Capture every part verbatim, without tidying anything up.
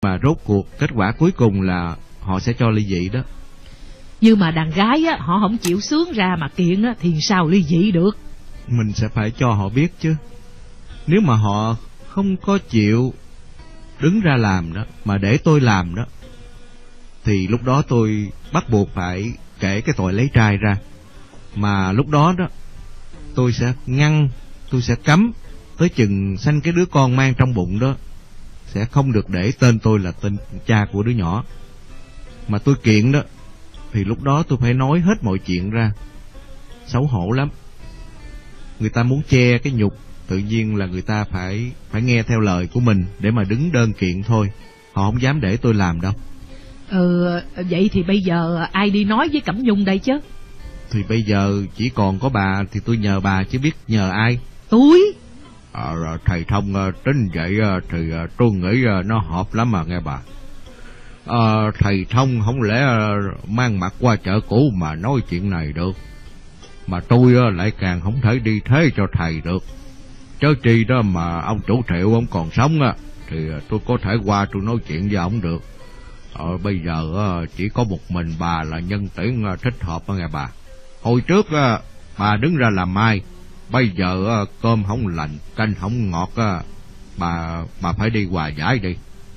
Mà rốt cuộc kết quả cuối cùng là họ sẽ cho ly dị đó. Nhưng mà đàn gái á, họ không chịu xướng ra mà kiện á, thì sao ly dị được? Mình sẽ phải cho họ biết chứ. Nếu mà họ không có chịu đứng ra làm đó, mà để tôi làm đó, thì lúc đó tôi bắt buộc phải kể cái tội lấy trai ra. Mà lúc đó đó tôi sẽ ngăn, tôi sẽ cấm tới chừng sanh cái đứa con mang trong bụng đó, sẽ không được để tên tôi là tên cha của đứa nhỏ. Mà tôi kiện đó, thì lúc đó tôi phải nói hết mọi chuyện ra. Xấu hổ lắm. Người ta muốn che cái nhục, tự nhiên là người ta phải phải nghe theo lời của mình để mà đứng đơn kiện thôi. Họ không dám để tôi làm đâu. Ừ, vậy thì bây giờ ai đi nói với Cẩm Nhung đây chứ? Thì bây giờ chỉ còn có bà, thì tôi nhờ bà chứ biết nhờ ai. Tôi? À, thầy Thông tính vậy thì tôi nghĩ nó hợp lắm mà nghe bà. À, thầy Thông không lẽ mang mặt qua chợ cũ mà nói chuyện này được. Mà tôi lại càng không thể đi thế cho thầy được. Chớ chi đó mà ông chủ Triệu ông còn sống á, thì tôi có thể qua tôi nói chuyện với ông được. Ờ, bây giờ chỉ có một mình bà là nhân tuyển thích hợp nghe bà. Hồi trước bà đứng ra làm mai, bây giờ cơm không lành, canh không ngọt, bà bà phải đi hòa giải đi.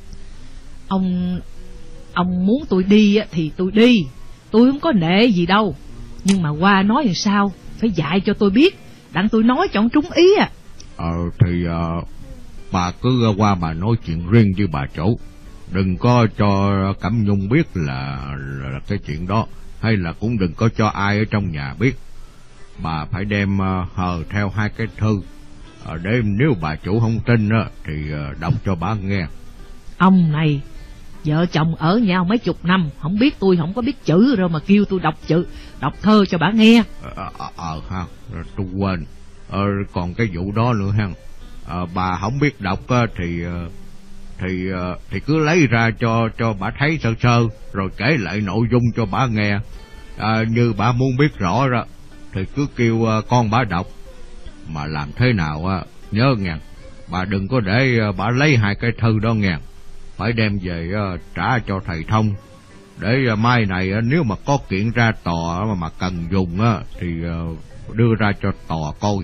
Ông ông muốn tôi đi thì tôi đi, tôi không có nể gì đâu. Nhưng mà qua nói làm sao, phải dạy cho tôi biết, đặng tôi nói cho ông trúng ý à. Ờ thì uh, bà cứ qua bà nói chuyện riêng với bà chủ, đừng có cho Cẩm Nhung biết là, là, là cái chuyện đó, hay là cũng đừng có cho ai ở trong nhà biết. Bà phải đem uh, hờ theo hai cái thư, uh, để nếu bà chủ không tin uh, thì uh, đọc cho bà nghe. Ông này, vợ chồng ở nhau mấy chục năm, không biết tôi không có biết chữ rồi mà kêu tôi đọc chữ, đọc thơ cho bà nghe. Ờ ờ ờ ha, tôi quên. Ờ, còn cái vụ đó nữa ha. Ờ, bà không biết đọc thì thì thì cứ lấy ra cho cho bà thấy sơ sơ, rồi kể lại nội dung cho bà nghe. À, như bà muốn biết rõ đó thì cứ kêu con bà đọc. Mà làm thế nào nhớ nghe, bà đừng có để bà lấy hai cái thư đó nghe, phải đem về trả cho thầy Thông, để mai này nếu mà có kiện ra tòa mà, mà cần dùng thì đưa ra cho tòa coi.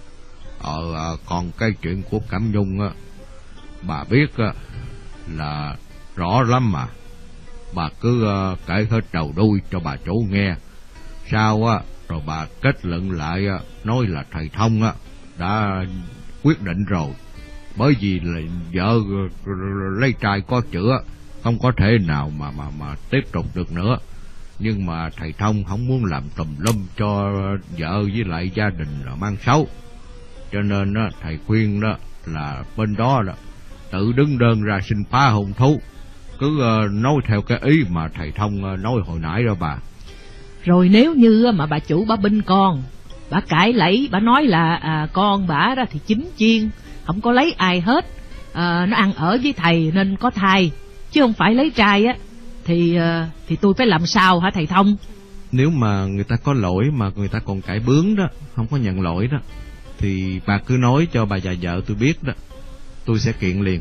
Ờ, còn cái chuyện của Cẩm Nhung á, bà biết á, là rõ lắm mà. Bà cứ uh, kể hết đầu đuôi cho bà chủ nghe. Sau á, rồi bà kết luận lại á, nói là thầy Thông á đã quyết định rồi. Bởi vì là vợ lấy trai có chữa, không có thể nào mà mà mà tiếp tục được nữa. Nhưng mà thầy Thông không muốn làm tùm lum cho vợ với lại gia đình là mang xấu. Cho nên đó, thầy khuyên đó là bên đó đó tự đứng đơn ra xin phá hôn thú. Cứ uh, nói theo cái ý mà thầy Thông uh, nói hồi nãy đó bà. Rồi nếu như mà bà chủ bà binh con, bà cãi lẫy, bà nói là à, con bà đó thì chính chiên, không có lấy ai hết, à, nó ăn ở với thầy nên có thai, chứ không phải lấy trai á, thì uh, thì tôi phải làm sao hả thầy Thông? Nếu mà người ta có lỗi mà người ta còn cãi bướng đó, không có nhận lỗi đó, thì bà cứ nói cho bà già vợ tôi biết đó, tôi sẽ kiện liền.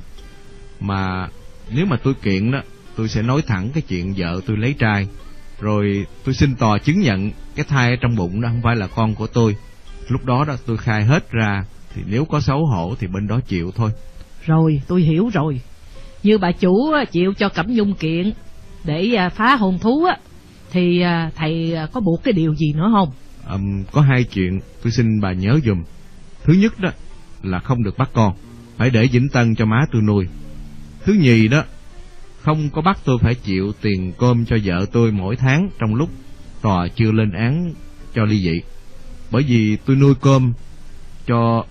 Mà nếu mà tôi kiện đó, tôi sẽ nói thẳng cái chuyện vợ tôi lấy trai, rồi tôi xin tòa chứng nhận cái thai ở trong bụng đó không phải là con của tôi. Lúc đó đó tôi khai hết ra, thì nếu có xấu hổ thì bên đó chịu thôi. Rồi tôi hiểu rồi. Như bà chủ chịu cho Cẩm Nhung kiện để phá hôn thú á, thì thầy có buộc cái điều gì nữa không? À, có hai chuyện tôi xin bà nhớ giùm. Thứ nhất đó là không được bắt con, phải để Vĩnh Tân cho má tôi nuôi. Thứ nhì đó, không có bắt tôi phải chịu tiền cơm cho vợ tôi mỗi tháng trong lúc tòa chưa lên án cho ly dị. Bởi vì tôi nuôi cơm cho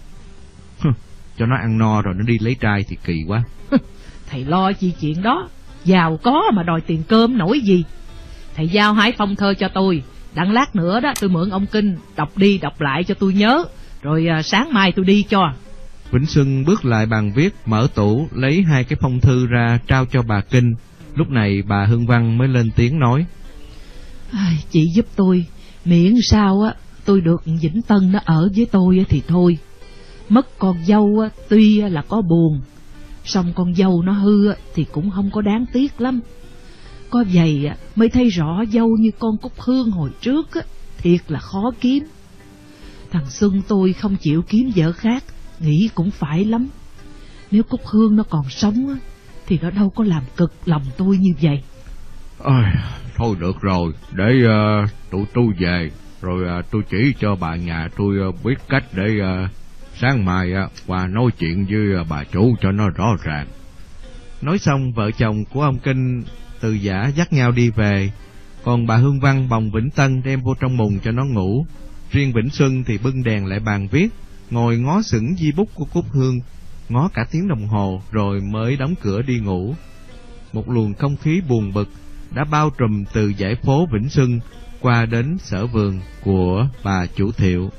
cho nó ăn no rồi nó đi lấy trai thì kỳ quá. Thầy lo chi chuyện đó, giàu có mà đòi tiền cơm nổi gì. Thầy giao hai phong thơ cho tôi, đặng lát nữa đó tôi mượn ông Kinh đọc đi đọc lại cho tôi nhớ, rồi à, sáng mai tôi đi cho. Vĩnh Xuân bước lại bàn viết, mở tủ lấy hai cái phong thư ra trao cho bà Kinh. Lúc này bà Hương Văn mới lên tiếng nói: à, chị giúp tôi, miễn sao á tôi được Vĩnh Tân nó ở với tôi thì thôi. Mất con dâu á, tuy là có buồn, Xong con dâu nó hư thì cũng không có đáng tiếc lắm. Có vậy mới thấy rõ dâu như con Cúc Hương hồi trước thiệt là khó kiếm. Thằng Xuân tôi không chịu kiếm vợ khác, nghĩ cũng phải lắm. Nếu Cúc Hương nó còn sống thì nó đâu có làm cực lòng tôi như vậy. Ôi, thôi được rồi, để uh, tụi tôi về, rồi uh, tôi chỉ cho bà nhà tôi uh, biết cách để uh, sáng mai uh, qua nói chuyện với uh, bà chủ cho nó rõ ràng. Nói xong, vợ chồng của ông Kinh Từ Giả dắt nhau đi về, còn bà Hương Văn bồng Vĩnh Tân đem vô trong mùng cho nó ngủ. Riêng Vĩnh Xuân thì bưng đèn lại bàn viết, ngồi ngó sững di bút của Cúc Hương, ngó cả tiếng đồng hồ rồi mới đóng cửa đi ngủ. Một luồng không khí buồn bực đã bao trùm từ dãy phố Vĩnh Xuân qua đến sở vườn của bà chủ Thiệu.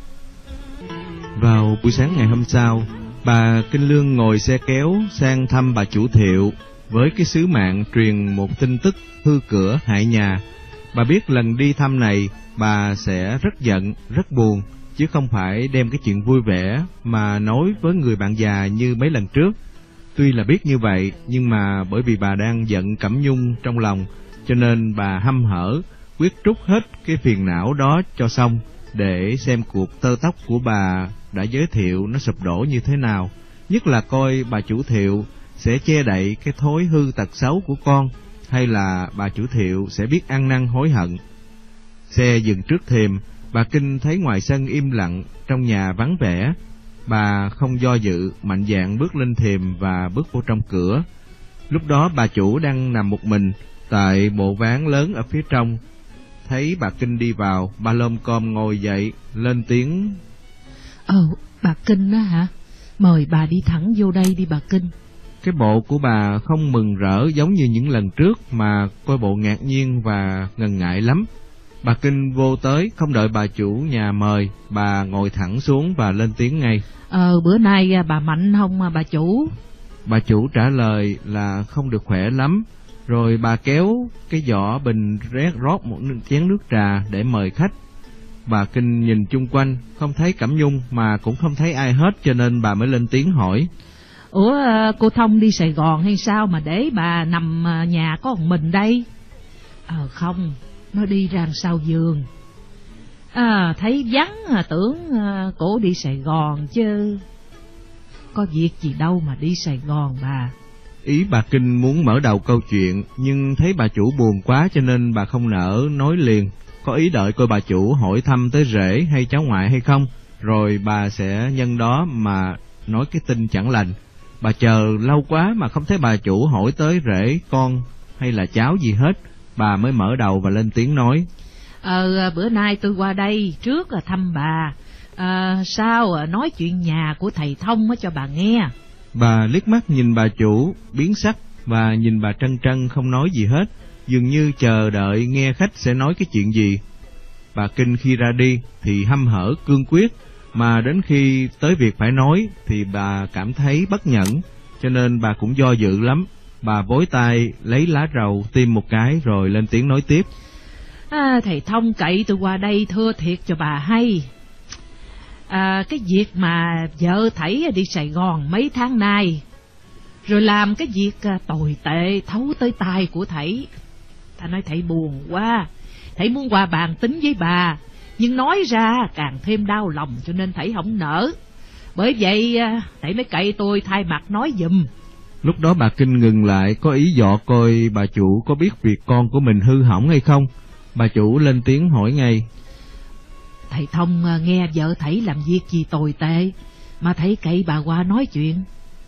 Vào buổi sáng ngày hôm sau, bà Kinh Lương ngồi xe kéo sang thăm bà chủ Thiệu với cái sứ mạng truyền một tin tức hư cửa hại nhà. Bà biết lần đi thăm này bà sẽ rất giận, rất buồn, chứ không phải đem cái chuyện vui vẻ mà nói với người bạn già như mấy lần trước. Tuy là biết như vậy, nhưng mà bởi vì bà đang giận Cẩm Nhung trong lòng, cho nên bà hăm hở quyết trút hết cái phiền não đó cho xong, để xem cuộc tơ tóc của bà đã giới thiệu nó sụp đổ như thế nào. Nhất là coi bà chủ Thiệu sẽ che đậy cái thói hư tật xấu của con, hay là bà chủ Thiệu sẽ biết ăn năn hối hận. Xe dừng trước thềm, bà Kinh thấy ngoài sân im lặng, trong nhà vắng vẻ. Bà không do dự, mạnh dạn bước lên thềm và bước vô trong cửa. Lúc đó bà chủ đang nằm một mình tại bộ ván lớn ở phía trong. Thấy bà Kinh đi vào, bà lom com ngồi dậy, lên tiếng: Ờ, bà Kinh á hả? Mời bà đi thẳng vô đây đi bà Kinh. Cái bộ của bà không mừng rỡ giống như những lần trước, mà coi bộ ngạc nhiên và ngần ngại lắm. Bà Kinh vô tới, không đợi bà chủ nhà mời, bà ngồi thẳng xuống và lên tiếng ngay: Ờ, bữa nay bà mạnh không bà chủ? Bà chủ trả lời là không được khỏe lắm. Rồi bà kéo cái giỏ bình rét rót một chén nước trà để mời khách. Bà Kinh nhìn chung quanh, không thấy Cẩm Nhung mà cũng không thấy ai hết, cho nên bà mới lên tiếng hỏi: Ủa, cô Thông đi Sài Gòn hay sao mà để bà nằm nhà có một mình đây? Ờ không, nó đi ra sau giường. À, thấy vắng tưởng cổ đi Sài Gòn chứ. Có việc gì đâu mà đi Sài Gòn bà. Ý bà Kinh muốn mở đầu câu chuyện, nhưng thấy bà chủ buồn quá cho nên bà không nỡ nói liền. Có ý đợi coi bà chủ hỏi thăm tới rể hay cháu ngoại hay không, rồi bà sẽ nhân đó mà nói cái tin chẳng lành. Bà chờ lâu quá mà không thấy bà chủ hỏi tới rể, con hay là cháu gì hết. Bà mới mở đầu và lên tiếng nói: Ờ, bữa nay tôi qua đây trước là thăm bà, à, sao nói chuyện nhà của thầy Thông cho bà nghe. Bà liếc mắt nhìn bà chủ biến sắc và nhìn bà Trân Trân không nói gì hết, dường như chờ đợi nghe khách sẽ nói cái chuyện gì. Bà Kinh khi ra đi thì hăm hở cương quyết, mà đến khi tới việc phải nói thì bà cảm thấy bất nhẫn, cho nên bà cũng do dự lắm. Bà vối tay lấy lá rầu tiêm một cái rồi lên tiếng nói tiếp: À, thầy Thông cậy tôi qua đây thưa thiệt cho bà hay. À, cái việc mà vợ thảy đi Sài Gòn mấy tháng nay, rồi làm cái việc tồi tệ thấu tới tai của thảy, ta nói thầy buồn quá. Thầy muốn qua bàn tính với bà, nhưng nói ra càng thêm đau lòng, cho nên thầy không nỡ. Bởi vậy thầy mới cậy tôi thay mặt nói giùm. Lúc đó bà Kinh ngừng lại, có ý dọ coi bà chủ có biết việc con của mình hư hỏng hay không. Bà chủ lên tiếng hỏi ngay: Thầy Thông nghe vợ thầy làm việc gì tồi tệ mà thầy cậy bà qua nói chuyện?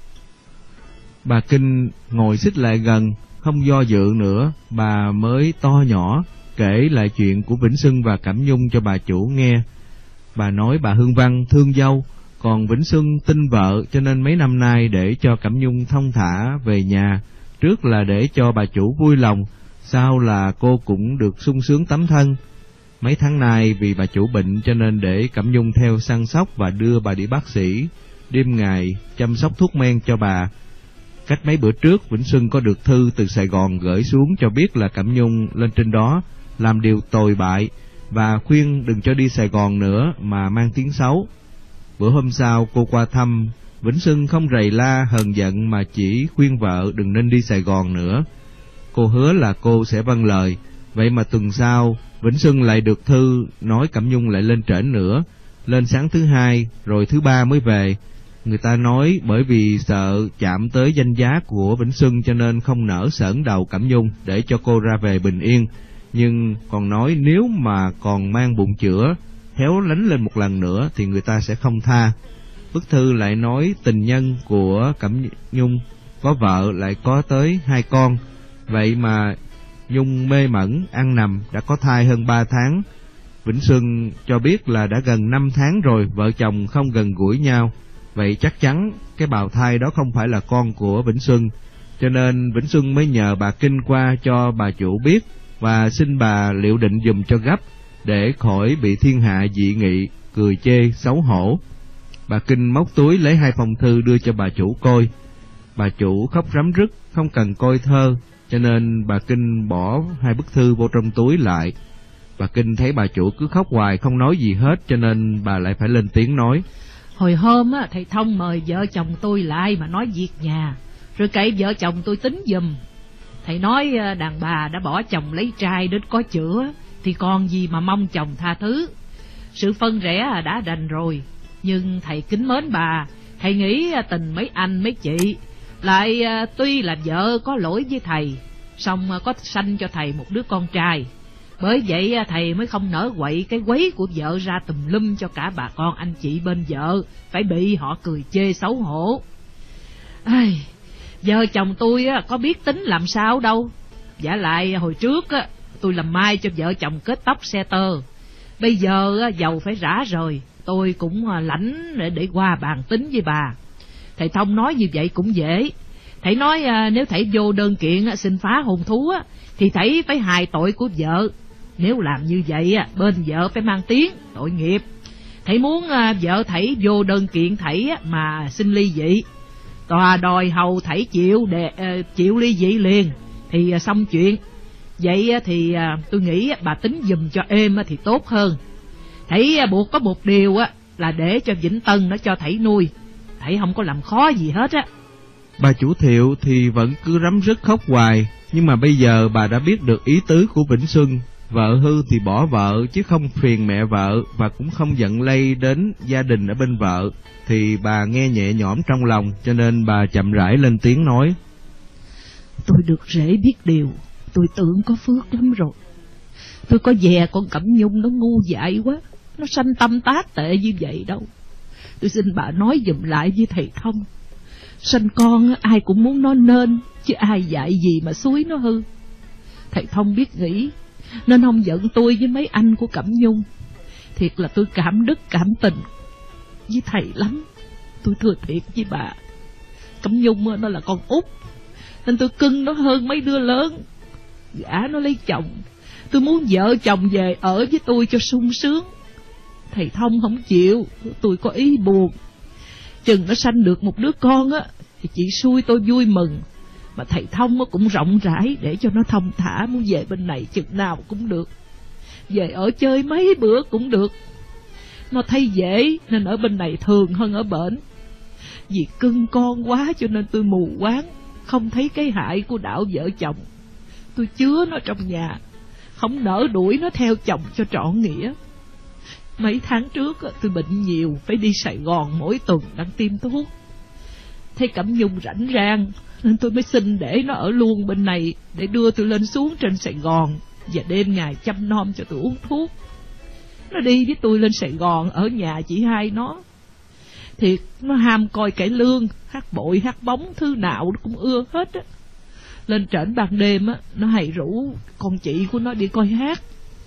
Bà Kinh ngồi xích lại gần, không do dự nữa, bà mới to nhỏ kể lại chuyện của Vĩnh Xuân và Cẩm Nhung cho bà chủ nghe. Bà nói bà Hương Văn thương dâu, còn Vĩnh Xuân tin vợ, cho nên mấy năm nay để cho Cẩm Nhung thông thả về nhà, trước là để cho bà chủ vui lòng, sau là cô cũng được sung sướng tấm thân. Mấy tháng nay vì bà chủ bệnh cho nên để Cẩm Nhung theo săn sóc và đưa bà đi bác sĩ, đêm ngày chăm sóc thuốc men cho bà. Cách mấy bữa trước, Vĩnh Xuân có được thư từ Sài Gòn gửi xuống cho biết là Cẩm Nhung lên trên đó làm điều tồi bại, và khuyên đừng cho đi Sài Gòn nữa mà mang tiếng xấu. Bữa hôm sau cô qua thăm Vĩnh Xuân không rầy la hờn giận mà chỉ khuyên vợ đừng nên đi Sài Gòn nữa. Cô hứa là cô sẽ vâng lời. Vậy mà tuần sau Vĩnh Xuân lại được thư nói Cẩm Nhung lại lên trển nữa, lên sáng thứ hai rồi thứ ba mới về. Người ta nói bởi vì sợ chạm tới danh giá của Vĩnh Xuân cho nên không nỡ xởn đầu Cẩm Nhung để cho cô ra về bình yên, nhưng còn nói nếu mà còn mang bụng chữa héo lánh lên một lần nữa thì người ta sẽ không tha. Bức thư lại nói tình nhân của Cẩm Nhung có vợ lại có tới hai con, vậy mà Nhung mê mẩn ăn nằm đã có thai hơn ba tháng. Vĩnh Xuân cho biết là đã gần năm tháng rồi vợ chồng không gần gũi nhau, vậy chắc chắn cái bào thai đó không phải là con của Vĩnh Xuân, cho nên Vĩnh Xuân mới nhờ bà Kinh qua cho bà chủ biết và xin bà liệu định giùm cho gấp để khỏi bị thiên hạ dị nghị, cười chê, xấu hổ. Bà Kinh móc túi lấy hai phong thư đưa cho bà chủ coi. Bà chủ khóc rắm rứt, không cần coi thơ, cho nên bà Kinh bỏ hai bức thư vô trong túi lại. Bà Kinh thấy bà chủ cứ khóc hoài không nói gì hết, cho nên bà lại phải lên tiếng nói. Hồi hôm á, thầy Thông mời vợ chồng tôi lại mà nói việc nhà, rồi cậy vợ chồng tôi tính giùm. Thầy nói đàn bà đã bỏ chồng lấy trai đến có chữa thì còn gì mà mong chồng tha thứ. Sự phân rẽ đã đành rồi, nhưng thầy kính mến bà, thầy nghĩ tình mấy anh mấy chị, lại tuy là vợ có lỗi với thầy, song có sanh cho thầy một đứa con trai. Bởi vậy thầy mới không nỡ quậy cái quấy của vợ ra tùm lum cho cả bà con anh chị bên vợ phải bị họ cười chê xấu hổ. Ai, vợ chồng tôi có biết tính làm sao đâu. Vả lại hồi trước tôi làm mai cho vợ chồng kết tóc xe tơ, bây giờ giàu phải rã rời, tôi cũng lãnh để, để qua bàn tính với bà. Thầy Thông nói như vậy cũng dễ. Thầy nói nếu thầy vô đơn kiện xin phá hôn thú thì thầy phải hài tội của vợ. Nếu làm như vậy bên vợ phải mang tiếng tội nghiệp. Thầy muốn vợ thầy vô đơn kiện thầy mà xin ly dị, tòa đòi hầu thầy chịu để chịu ly dị liền thì xong chuyện. Vậy thì tôi nghĩ bà tính giùm cho êm thì tốt hơn. Thầy buộc có một điều là để cho Vĩnh Tân nó cho thầy nuôi, thầy không có làm khó gì hết á. Bà chủ Thiệu thì vẫn cứ rắm rứt khóc hoài, nhưng mà bây giờ bà đã biết được ý tứ của Vĩnh Xuân. Vợ hư thì bỏ vợ chứ không phiền mẹ vợ, và cũng không giận lây đến gia đình ở bên vợ, thì bà nghe nhẹ nhõm trong lòng, cho nên bà chậm rãi lên tiếng nói. Tôi được rễ biết điều, tôi tưởng có phước lắm rồi. Tôi có dè con Cẩm Nhung nó ngu dại quá, nó sanh tâm tác tệ như vậy đâu. Tôi xin bà nói giùm lại với thầy Thông. Sanh con ai cũng muốn nó nên, chứ ai dạy gì mà xúi nó hư. Thầy Thông biết nghĩ nên không giận tôi với mấy anh của Cẩm Nhung. Thiệt là tôi cảm đức cảm tình với thầy lắm. Tôi thưa thiệt với bà, Cẩm Nhung nó là con út, nên tôi cưng nó hơn mấy đứa lớn. Gả nó lấy chồng, tôi muốn vợ chồng về ở với tôi cho sung sướng. Thầy Thông không chịu, tôi có ý buồn. Chừng nó sanh được một đứa con á thì chị xui tôi vui mừng. Mà thầy Thông cũng rộng rãi để cho nó thông thả, muốn về bên này chừng nào cũng được, về ở chơi mấy bữa cũng được. Nó thấy dễ nên ở bên này thường hơn ở bển. Vì cưng con quá cho nên tôi mù quáng, không thấy cái hại của đạo vợ chồng. Tôi chứa nó trong nhà, không nỡ đuổi nó theo chồng cho trọn nghĩa. Mấy tháng trước tôi bệnh nhiều, phải đi Sài Gòn mỗi tuần đang tiêm thuốc. Thấy Cẩm Nhung rảnh rang nên tôi mới xin để nó ở luôn bên này, để đưa tôi lên xuống trên Sài Gòn và đêm ngày chăm nom cho tôi uống thuốc. Nó đi với tôi lên Sài Gòn, ở nhà chỉ hai nó. Thiệt nó ham coi cải lương, hát bội, hát bóng, thứ nào nó cũng ưa hết á. Lên trển ban đêm á, nó hay rủ con chị của nó đi coi hát.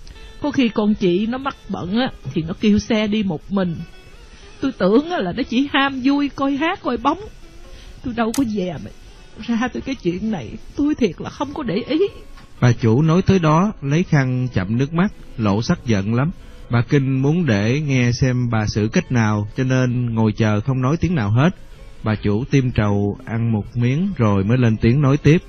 Có khi con chị nó mắc bận á thì nó kêu xe đi một mình. Tôi tưởng là nó chỉ ham vui coi hát coi bóng. Tôi đâu có dè mà ra từ cái chuyện này, tôi thiệt là không có để ý. Bà chủ nói tới đó, lấy khăn chậm nước mắt, lộ sắc giận lắm. Bà Kinh muốn để nghe xem bà xử cách nào, cho nên ngồi chờ không nói tiếng nào hết. Bà chủ tiêm trầu ăn một miếng rồi mới lên tiếng nói tiếp.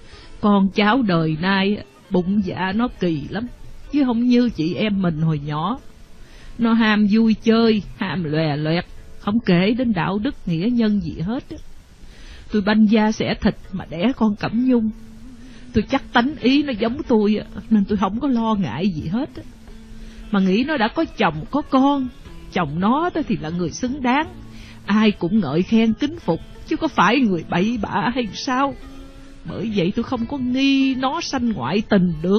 Con cháu đời nay bụng dạ nó kỳ lắm, chứ không như chị em mình hồi nhỏ. Nó ham vui chơi, ham lòe loẹt, không kể đến đạo đức nghĩa nhân gì hết á. Tôi banh da xẻ thịt mà đẻ con Cẩm Nhung. Tôi chắc tánh ý nó giống tôi á, nên tôi không có lo ngại gì hết á. Mà nghĩ nó đã có chồng có con, chồng nó đó thì là người xứng đáng, ai cũng ngợi khen kính phục, chứ có phải người bậy bạ hay sao. Bởi vậy tôi không có nghi nó sanh ngoại tình được.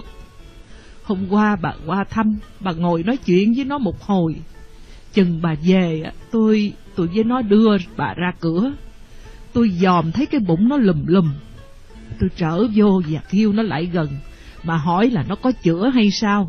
Hôm qua bà qua thăm, bà ngồi nói chuyện với nó một hồi. Chừng bà về, tôi tôi với nó đưa bà ra cửa. Tôi dòm thấy cái bụng nó lùm lùm. Tôi trở vô và kêu nó lại gần, mà hỏi là nó có chữa hay sao.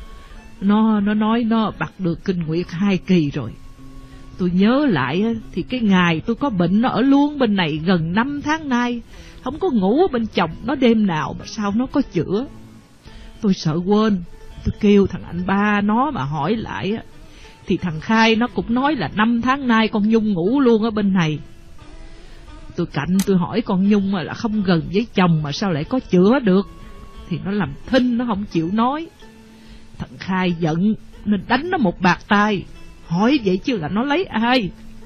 Nó nó nói nó bặt được kinh nguyệt hai kỳ rồi. Tôi nhớ lại thì cái ngày tôi có bệnh nó ở luôn bên này gần năm tháng nay, không có ngủ bên chồng nó đêm nào mà sao nó có chữa. Tôi sợ quên, tôi kêu thằng anh ba nó mà hỏi lại á, thì thằng Khai nó cũng nói là năm tháng nay con Nhung ngủ luôn ở bên này. Tôi cạnh tôi hỏi con Nhung là không gần với chồng mà sao lại có chữa được, thì nó làm thinh, nó không chịu nói. Thằng Khai giận nên đánh nó một bạt tay. Hỏi vậy chứ là nó lấy ai?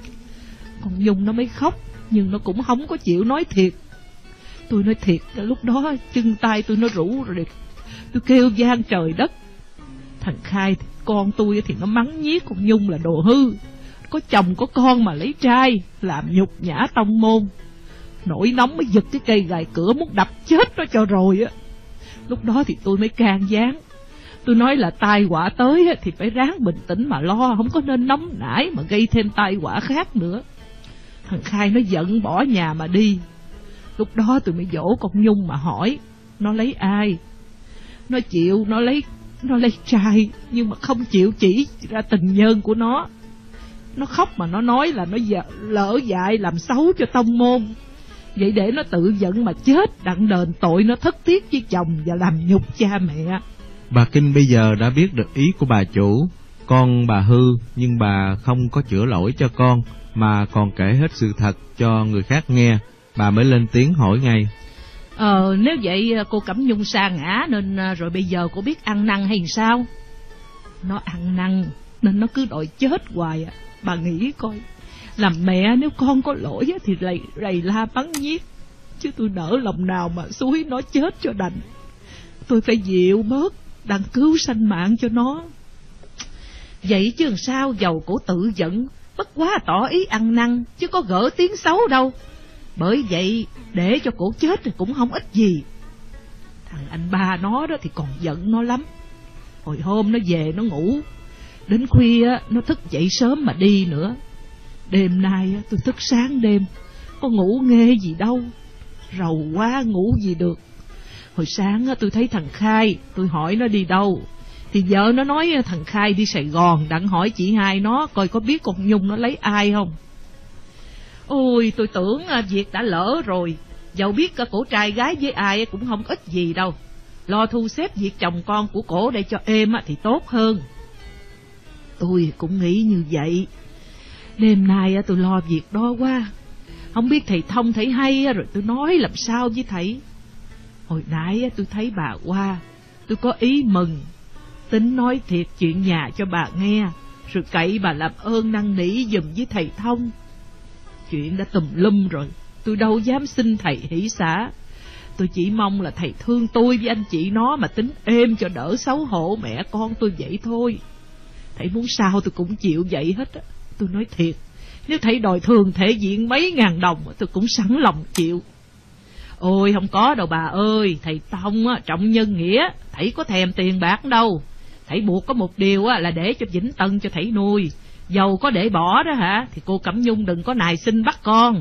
Con Nhung nó mới khóc, nhưng nó cũng không có chịu nói thiệt. Tôi nói thiệt, lúc đó chân tay tôi nó rũ rồi, tôi kêu gian trời đất. Thằng Khai con tôi thì nó mắng nhiếc con Nhung là đồ hư, có chồng có con mà lấy trai, làm nhục nhã tông môn. Nổi nóng mới giật cái cây gài cửa muốn đập chết nó cho rồi á. Lúc đó thì tôi mới can gián. Tôi nói là tai họa tới thì phải ráng bình tĩnh mà lo, không có nên nóng nảy mà gây thêm tai họa khác nữa. Thằng Khai nó giận bỏ nhà mà đi. Lúc đó tôi mới dỗ con Nhung mà hỏi nó lấy ai. Nó chịu nó lấy nó lấy trai, nhưng mà không chịu chỉ ra tình nhân của nó. Nó khóc mà nó nói là nó lỡ dại làm xấu cho tông môn. Vậy để nó tự giận mà chết, đặng đền tội nó thất tiết với chồng và làm nhục cha mẹ. Bà Kinh bây giờ đã biết được ý của bà chủ. Con bà hư, nhưng bà không có chữa lỗi cho con, mà còn kể hết sự thật cho người khác nghe. Bà mới lên tiếng hỏi ngay. Ờ, nếu vậy cô Cẩm Nhung sa ngã nên rồi bây giờ cô biết ăn năn hay sao? Nó ăn năn nên nó cứ đòi chết hoài à. Bà nghĩ coi, làm mẹ nếu con có lỗi thì rầy, rầy la bắn nhiếc, chứ tôi nỡ lòng nào mà xúi nó chết cho đành. Tôi phải dịu bớt, đặng cứu sanh mạng cho nó. Vậy chứ làm sao, dầu cổ tự giận, bất quá tỏ ý ăn năn, chứ có gỡ tiếng xấu đâu. Bởi vậy để cho cổ chết thì cũng không ích gì. Thằng anh ba nó đó thì còn giận nó lắm. Hồi hôm nó về nó ngủ, đến khuya nó thức dậy sớm mà đi nữa. Đêm nay tôi thức sáng đêm, có ngủ nghe gì đâu, rầu quá ngủ gì được. Hồi sáng tôi thấy thằng Khai, tôi hỏi nó đi đâu, thì vợ nó nói thằng Khai đi Sài Gòn, đặng hỏi chị hai nó coi có biết con Nhung nó lấy ai không. Ôi, tôi tưởng việc đã lỡ rồi, dẫu biết cả cổ trai gái với ai cũng không ít gì đâu. Lo thu xếp việc chồng con của cổ để cho êm thì tốt hơn. Tôi cũng nghĩ như vậy. Đêm nay tôi lo việc đó quá, không biết thầy thông thầy hay rồi tôi nói làm sao với thầy. Hồi nãy tôi thấy bà qua, tôi có ý mừng, tính nói thiệt chuyện nhà cho bà nghe, rồi cậy bà làm ơn năn nỉ giùm với thầy thông. Chuyện đã tùm lum rồi, tôi đâu dám xin thầy hỷ xả. Tôi chỉ mong là thầy thương tôi với anh chị nó mà tính êm cho đỡ xấu hổ mẹ con tôi vậy thôi. Thầy muốn sao tôi cũng chịu vậy hết á. Tôi nói thiệt, nếu thầy đòi thường thể diện mấy ngàn đồng tôi cũng sẵn lòng chịu. Ôi không có đâu bà ơi, thầy Tông á, trọng nhân nghĩa, thầy có thèm tiền bạc đâu. Thầy buộc có một điều á, là để cho Vĩnh Tân cho thầy nuôi. Dầu có để bỏ đó hả, thì cô Cẩm Nhung đừng có nài xin bắt con.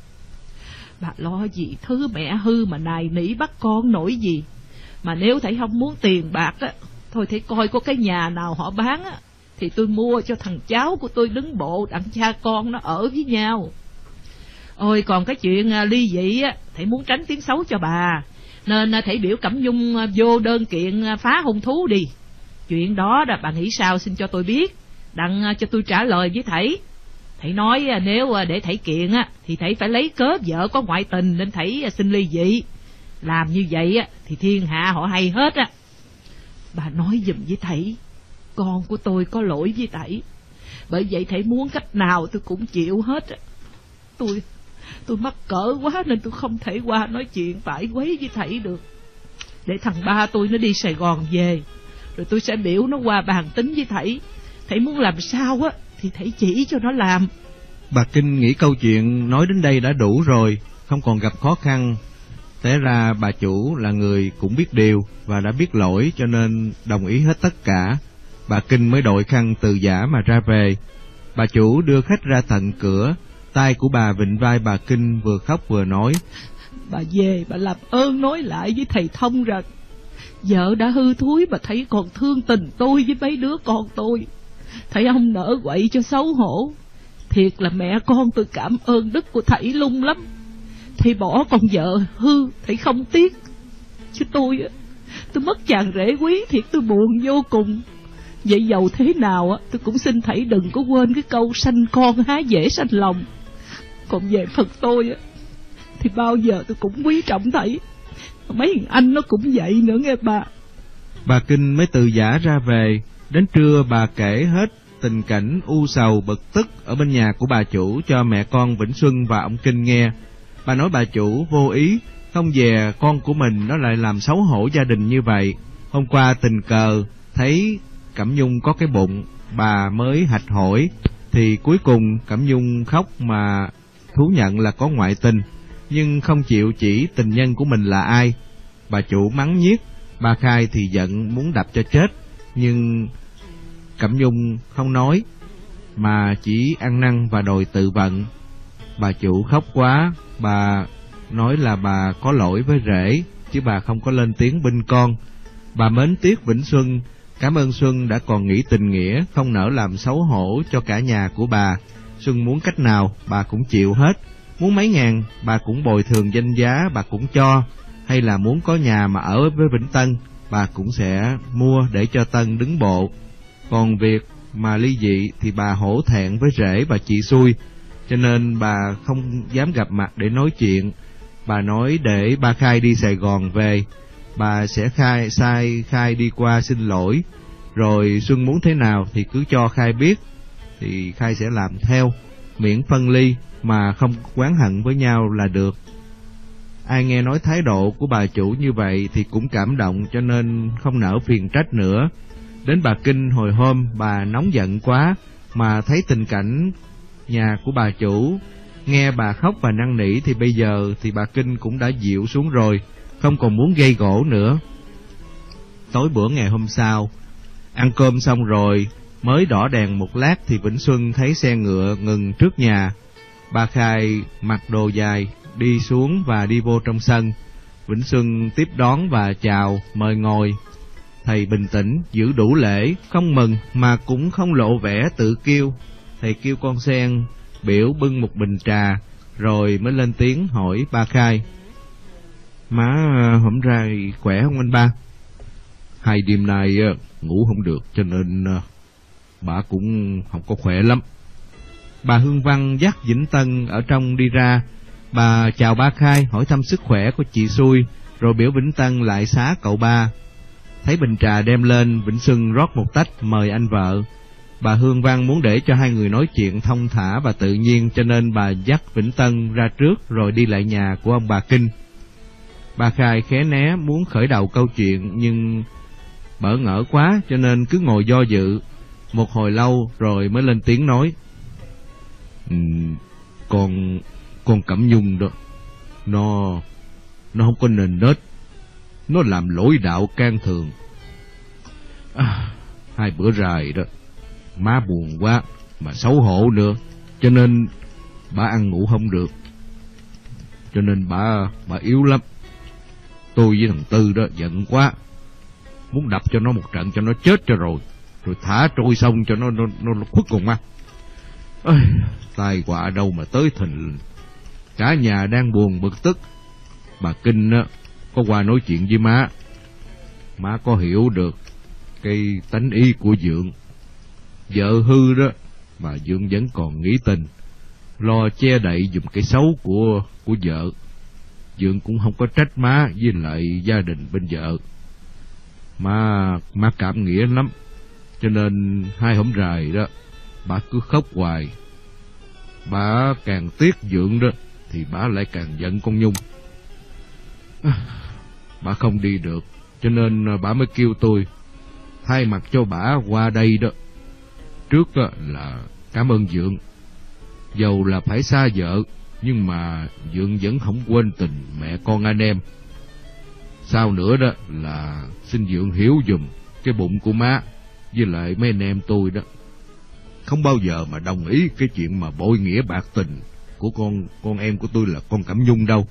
Bà lo gì thứ mẹ hư mà nài nỉ bắt con nổi gì. Mà nếu thầy không muốn tiền bạc á, thôi thầy coi có cái nhà nào họ bán á, thì tôi mua cho thằng cháu của tôi đứng bộ, đặng cha con nó ở với nhau. Ôi còn cái chuyện ly dị á, thầy muốn tránh tiếng xấu cho bà, nên thầy biểu Cẩm Nhung vô đơn kiện phá hôn thú đi. Chuyện đó là bà nghĩ sao xin cho tôi biết, đặng cho tôi trả lời với thầy. Thầy nói nếu để thầy kiện á, thì thầy phải lấy cớ vợ có ngoại tình nên thầy xin ly dị. Làm như vậy á, thì thiên hạ họ hay hết á. Bà nói giùm với thầy, con của tôi có lỗi với thầy. Bởi vậy thầy muốn cách nào tôi cũng chịu hết. Tôi tôi mắc cỡ quá nên tôi không thể qua nói chuyện phải quấy với thầy được. Để thằng ba tôi nó đi Sài Gòn về, rồi tôi sẽ biểu nó qua bàn tính với thầy. Thầy muốn làm sao á thì thầy chỉ cho nó làm. Bà Kinh nghĩ câu chuyện nói đến đây đã đủ rồi, không còn gặp khó khăn. Té ra bà chủ là người cũng biết điều và đã biết lỗi, cho nên đồng ý hết tất cả. Bà Kinh mới đội khăn từ giả mà ra về. Bà chủ đưa khách ra tận cửa, tay của bà vịn vai bà Kinh, vừa khóc vừa nói: Bà về bà làm ơn nói lại với thầy Thông rằng vợ đã hư thúi mà thầy còn thương tình tôi với mấy đứa con tôi. Thầy không nỡ quậy cho xấu hổ. Thiệt là mẹ con tôi cảm ơn đức của thầy lung lắm. Thầy bỏ con vợ hư thầy không tiếc. Chứ tôi tôi mất chàng rể quý, thiệt tôi buồn vô cùng. Vậy dầu thế nào tôi cũng xin thầy đừng có quên cái câu sanh con há dễ sanh lòng. Còn về Phật tôi thì bao giờ tôi cũng quý trọng thầy. Mấy thằng anh nó cũng vậy nữa nghe bà. Bà Kinh mới từ giả ra về. Đến trưa bà kể hết tình cảnh u sầu bực tức ở bên nhà của bà chủ cho mẹ con Vĩnh Xuân và ông Kinh nghe. Bà nói bà chủ vô ý, không dè con của mình nó lại làm xấu hổ gia đình như vậy. Hôm qua tình cờ thấy Cẩm Nhung có cái bụng, bà mới hạch hỏi, thì cuối cùng Cẩm Nhung khóc mà thú nhận là có ngoại tình, nhưng không chịu chỉ tình nhân của mình là ai. Bà chủ mắng nhiếc, bà Khai thì giận muốn đập cho chết, nhưng Cẩm Nhung không nói, mà chỉ ăn năn và đòi tự vận. Bà chủ khóc quá, bà nói là bà có lỗi với rể, chứ bà không có lên tiếng binh con. Bà mến tiếc Vĩnh Xuân, cảm ơn Xuân đã còn nghĩ tình nghĩa, không nỡ làm xấu hổ cho cả nhà của bà. Xuân muốn cách nào, bà cũng chịu hết. Muốn mấy ngàn, bà cũng bồi thường danh giá, bà cũng cho. Hay là muốn có nhà mà ở với Vĩnh Tân, bà cũng sẽ mua để cho Tân đứng bộ. Còn việc mà ly dị thì bà hổ thẹn với rể và chị xui, cho nên bà không dám gặp mặt để nói chuyện. Bà nói để ba Khai đi Sài Gòn về, bà sẽ khai sai Khai đi qua xin lỗi, rồi Xuân muốn thế nào thì cứ cho Khai biết, thì Khai sẽ làm theo, miễn phân ly mà không oán hận với nhau là được. Ai nghe nói thái độ của bà chủ như vậy thì cũng cảm động, cho nên không nỡ phiền trách nữa. Đến bà Kinh hồi hôm bà nóng giận quá, mà thấy tình cảnh nhà của bà chủ, nghe bà khóc và năn nỉ, thì bây giờ thì bà Kinh cũng đã dịu xuống rồi, không còn muốn gây gổ nữa. Tối bữa ngày hôm sau, ăn cơm xong rồi, mới đỏ đèn một lát thì Vĩnh Xuân thấy xe ngựa ngừng trước nhà. Bà Khai mặc đồ dài đi xuống và đi vô trong sân. Vĩnh Xuân tiếp đón và chào, mời ngồi. Thầy bình tĩnh, giữ đủ lễ, không mừng mà cũng không lộ vẻ tự kiêu. Thầy kêu con sen biểu bưng một bình trà, rồi mới lên tiếng hỏi ba Khai: Má hôm ra khỏe không anh ba? Hai đêm nay ngủ không được, cho nên bà cũng không có khỏe lắm. Bà Hương Văn dắt Vĩnh Tân ở trong đi ra. Bà chào ba Khai, hỏi thăm sức khỏe của chị xui, rồi biểu Vĩnh Tân lại xá cậu ba. Thấy bình trà đem lên, Vĩnh Xuân rót một tách mời anh vợ. Bà Hương Văn muốn để cho hai người nói chuyện thông thả và tự nhiên, cho nên bà dắt Vĩnh Tân ra trước rồi đi lại nhà của ông bà Kinh. Bà Khai khé né muốn khởi đầu câu chuyện, nhưng bỡ ngỡ quá cho nên cứ ngồi do dự. Một hồi lâu rồi mới lên tiếng nói: ừ, Con con Cẩm Nhung đó, Nó Nó không có nền nết, nó làm lỗi đạo can thường. à, Hai bữa rày đó, má buồn quá mà xấu hổ nữa, cho nên bà ăn ngủ không được, cho nên bà bà yếu lắm. Tôi với thằng Tư đó giận quá, muốn đập cho nó một trận cho nó chết cho rồi, rồi thả trôi sông cho nó nó nó khuất cùng mắt. Ôi, tai họa đâu mà tới thình. Cả nhà đang buồn bực tức. Bà Kinh á có qua nói chuyện với má, má có hiểu được cái tánh ý của Dượng. Vợ hư đó mà Dượng vẫn còn nghĩ tình, lo che đậy giùm cái xấu của của vợ. Dượng cũng không có trách má với lại gia đình bên vợ. Má má cảm nghĩa lắm, cho nên hai hôm rày đó bà cứ khóc hoài. Bà càng tiếc Dượng đó thì bà lại càng giận con Nhung. Bà không đi được, cho nên bà mới kêu tôi thay mặt cho bà qua đây đó. Trước đó là cảm ơn Dượng. Dầu là phải xa vợ, nhưng mà Dượng vẫn không quên tình mẹ con anh em. Sau nữa đó là xin Dượng hiểu dùm cái bụng của má với lại mấy anh em tôi đó. Không bao giờ mà đồng ý cái chuyện mà bội nghĩa bạc tình của con con em của tôi là con Cẩm Nhung đâu.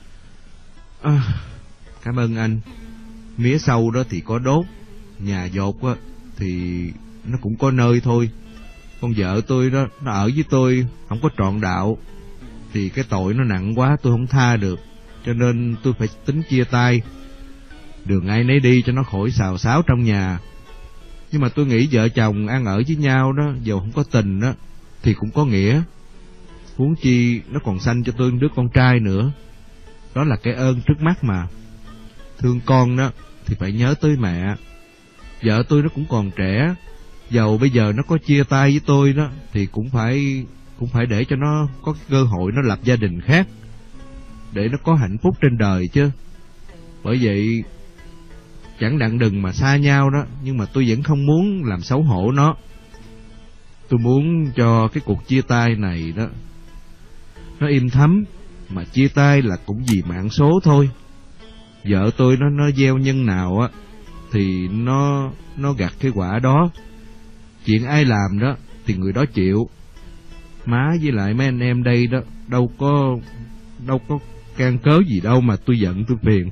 À, cảm ơn anh. Mía sâu đó thì có đốt, nhà dột á thì nó cũng có nơi thôi. Con vợ tôi đó, nó ở với tôi không có trọn đạo, thì cái tội nó nặng quá tôi không tha được, cho nên tôi phải tính chia tay. Đường ai nấy đi cho nó khỏi xào xáo trong nhà. Nhưng mà tôi nghĩ vợ chồng ăn ở với nhau đó, dầu không có tình đó thì cũng có nghĩa. Huống chi nó còn sanh cho tôi đứa con trai nữa. Đó là cái ơn trước mắt mà. Thương con đó thì phải nhớ tới mẹ. Vợ tôi nó cũng còn trẻ, dầu bây giờ nó có chia tay với tôi đó thì cũng phải cũng phải để cho nó có cái cơ hội nó lập gia đình khác, để nó có hạnh phúc trên đời chứ. Bởi vậy chẳng đặng đừng mà xa nhau đó, nhưng mà tôi vẫn không muốn làm xấu hổ nó. Tôi muốn cho cái cuộc chia tay này đó nó im thấm, mà chia tay là cũng vì mạng số thôi. Vợ tôi nó nó gieo nhân nào á thì nó nó gặt cái quả đó. Chuyện ai làm đó thì người đó chịu. Má với lại mấy anh em đây đó đâu có đâu có can cớ gì đâu mà tôi giận tôi phiền.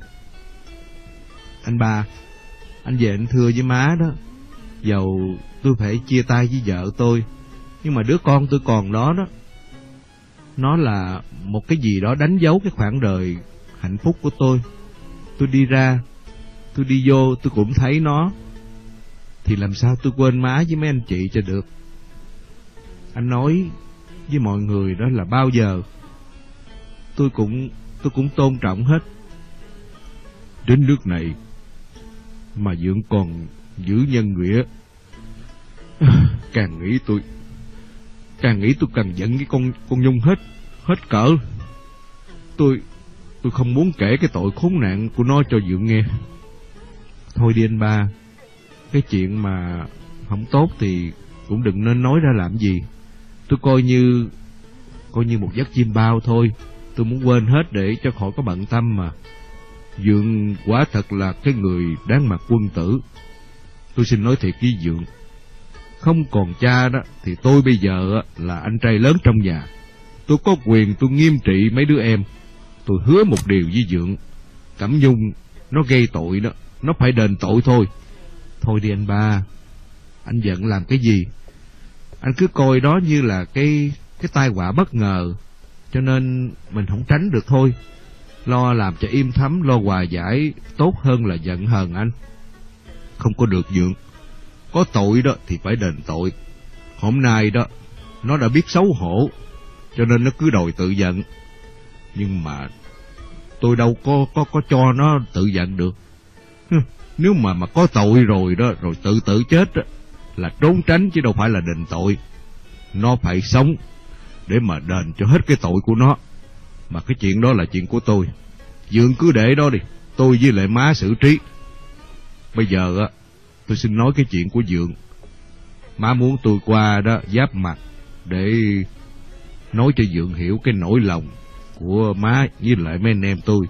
Anh ba, anh về anh thưa với má đó, dầu tôi phải chia tay với vợ tôi, nhưng mà đứa con tôi còn đó đó, nó là một cái gì đó đánh dấu cái khoảng đời hạnh phúc của tôi. Tôi đi ra, tôi đi vô tôi cũng thấy nó, thì làm sao tôi quên má với mấy anh chị cho được. Anh nói với mọi người đó là bao giờ tôi cũng tôi cũng tôn trọng hết. Đến nước này mà Dượng còn giữ nhân nghĩa. Càng nghĩ tôi Càng nghĩ tôi càng giận cái con con Nhung hết Hết cỡ. Tôi Tôi không muốn kể cái tội khốn nạn của nó cho Dượng nghe. Thôi đi anh ba, cái chuyện mà không tốt thì cũng đừng nên nói ra làm gì. Tôi coi như Coi như một giấc chim bao thôi. Tôi muốn quên hết để cho khỏi có bận tâm mà. Dượng quả thật là cái người đáng mặt quân tử. Tôi xin nói thiệt với Dượng, không còn cha đó thì tôi bây giờ là anh trai lớn trong nhà. Tôi có quyền tôi nghiêm trị mấy đứa em. Tôi hứa một điều với Dượng, Cẩm Nhung nó gây tội đó, nó phải đền tội thôi. Thôi đi anh ba, anh giận làm cái gì? Anh cứ coi đó như là cái cái tai họa bất ngờ, cho nên mình không tránh được thôi. Lo làm cho im thấm, lo hòa giải tốt hơn là giận hờn anh. Không có được Dượng. Có tội đó thì phải đền tội. Hôm nay đó nó đã biết xấu hổ, cho nên nó cứ đòi tự giận. Nhưng mà tôi đâu có có có cho nó tự giận được. Nếu mà mà có tội rồi đó, rồi tự tử chết đó, là trốn tránh chứ đâu phải là đền tội. Nó phải sống để mà đền cho hết cái tội của nó. Mà cái chuyện đó là chuyện của tôi. Dượng cứ để đó đi, tôi với lại má xử trí. Bây giờ á, tôi xin nói cái chuyện của Dượng. Má muốn tôi qua đó giáp mặt để nói cho Dượng hiểu cái nỗi lòng của má với lại mấy anh em tôi.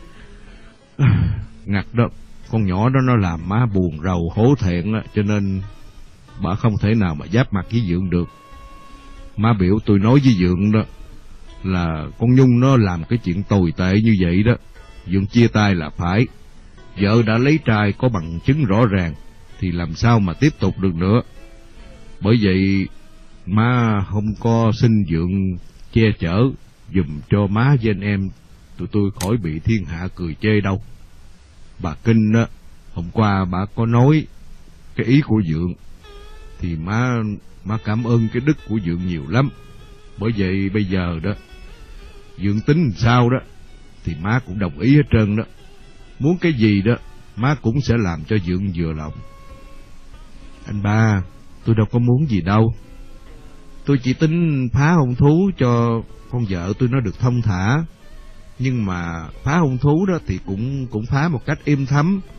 Ngặt đó, con nhỏ đó nó làm má buồn rầu hổ thẹn á, cho nên bà không thể nào mà giáp mặt với Dượng được. Má biểu tôi nói với Dượng đó là con Nhung nó làm cái chuyện tồi tệ như vậy đó, Dượng chia tay là phải. Vợ đã lấy trai có bằng chứng rõ ràng thì làm sao mà tiếp tục được nữa. Bởi vậy má không có xin Dượng che chở dùm cho má với anh em tụi tôi khỏi bị thiên hạ cười chê đâu. Bà Kinh á, hôm qua bà có nói cái ý của Dượng thì má má cảm ơn cái đức của Dượng nhiều lắm. Bởi vậy bây giờ đó Dượng tính sao đó thì má cũng đồng ý hết trơn đó. Muốn cái gì đó má cũng sẽ làm cho Dượng vừa lòng. Anh ba, tôi đâu có muốn gì đâu. Tôi chỉ tính phá hung thú cho con vợ tôi nó được thông thả. Nhưng mà phá hung thú đó thì cũng cũng phá một cách im thấm,